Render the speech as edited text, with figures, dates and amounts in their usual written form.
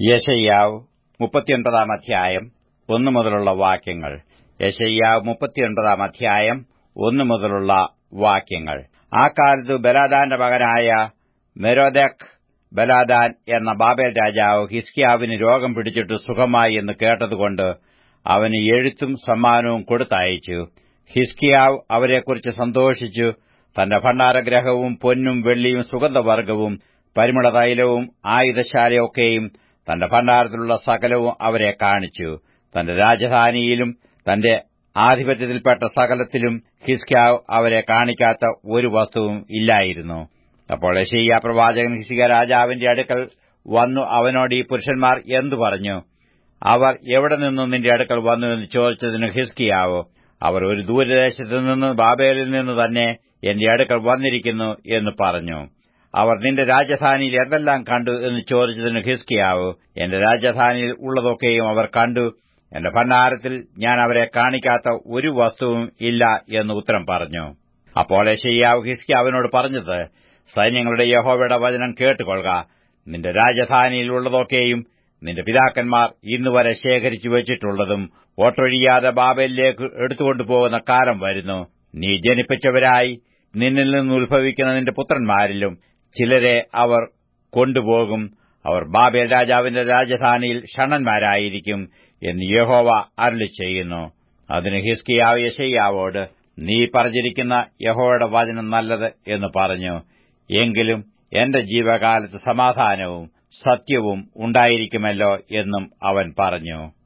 യെശയ്യാവ് 39 അധ്യായം 1 മുതലുള്ള വാക്യങ്ങൾ. യെശയ്യാവ് 39 അധ്യായം 1 മുതലുള്ള വാക്യങ്ങൾ. ആ കാലത്ത് ബലാദാന്റെ മകനായ മെരോദെക്ക് ബലാദാൻ എന്ന ബാബേൽ രാജാവ് ഹിസ്കീയാവിന് രോഗം പിടിച്ചിട്ട് സുഖമായി എന്ന് കേട്ടതുകൊണ്ട് അവന് എഴുത്തും സമ്മാനവും കൊടുത്തയച്ചു. ഹിസ്കീയാവ് അവരെക്കുറിച്ച് സന്തോഷിച്ചു. തന്റെ ഭണ്ഡാരഗൃഹവും പൊന്നും വെള്ളിയും സുഗന്ധവർഗ്ഗവും പരിമളതൈലവും ആയുധശാലയൊക്കെയും തന്റെ ഭണ്ഡാരത്തിലുള്ള സകലവും അവരെ കാണിച്ചു. തന്റെ രാജധാനിയിലും തന്റെ ആധിപത്യത്തിൽപ്പെട്ട സകലത്തിലും ഹിസ്കീയാവ് അവരെ കാണിക്കാത്ത ഒരു വസ്തുവും ഇല്ലായിരുന്നു. അപ്പോൾ യെശയ്യാ പ്രവാചകൻ ഹിസ്കീയാ രാജാവിന്റെ അടുക്കൽ വന്നു അവനോട്, ഈ പുരുഷന്മാർ എന്തു പറഞ്ഞു? അവർ എവിടെ നിന്നു നിന്റെ അടുക്കൽ വന്നു എന്ന് ചോദിച്ചതിന് ഹിസ്കീയാവ്, അവർ ഒരു ദൂരദേശത്തു നിന്ന് ബാബേലിൽ നിന്ന് തന്നെ എന്റെ അടുക്കൽ വന്നിരിക്കുന്നു എന്ന് പറഞ്ഞു. അവർ നിന്റെ രാജധാനിയിൽ എന്തെല്ലാം കണ്ടു എന്ന് ചോദിച്ചതിന് ഹിസ്കീയാവ്, എന്റെ രാജധാനിയിൽ ഉള്ളതൊക്കെയും അവർ കണ്ടു. എന്റെ ഭണ്ഡാരത്തിൽ ഞാൻ അവരെ കാണിക്കാത്ത ഒരു വസ്തുവും ഇല്ല എന്ന് ഉത്തരം പറഞ്ഞു. അപ്പോൾ യെശയ്യാവ് ഹിസ്കീയാവിനോട് പറഞ്ഞത്, സൈന്യങ്ങളുടെ യഹോവയുടെ വചനം കേട്ടുകൊള്ളുക. നിന്റെ രാജധാനിയിൽ ഉള്ളതൊക്കെയും നിന്റെ പിതാക്കന്മാർ ഇന്നുവരെ ശേഖരിച്ചു വച്ചിട്ടുള്ളതും ഒട്ടൊഴിയാതെ ബാബേലിലേക്ക് എടുത്തുകൊണ്ടുപോകുന്ന കാലം വരുന്നു. നീ ജനിപ്പിച്ചവരായി നിന്നിൽ നിന്ന് ഉത്ഭവിക്കുന്ന നിന്റെ പുത്രന്മാരിലും ചിലരെ അവർ കൊണ്ടുപോകും. അവർ ബാബേൽ രാജാവിന്റെ രാജധാനിയിൽ ഷണ്ഡന്മാരായിരിക്കും എന്ന് യഹോവ അരുളിച്ചെയ്യുന്നു. അതിന് ഹിസ്കീയാവ് യെശയ്യാവോട്, നീ പറഞ്ഞിരിക്കുന്ന യഹോവയുടെ വചനം നല്ലത് എന്ന് പറഞ്ഞു. എങ്കിലും എന്റെ ജീവകാലത്ത് സമാധാനവും സത്യവും ഉണ്ടായിരിക്കുമല്ലോ എന്നും അവൻ പറഞ്ഞു.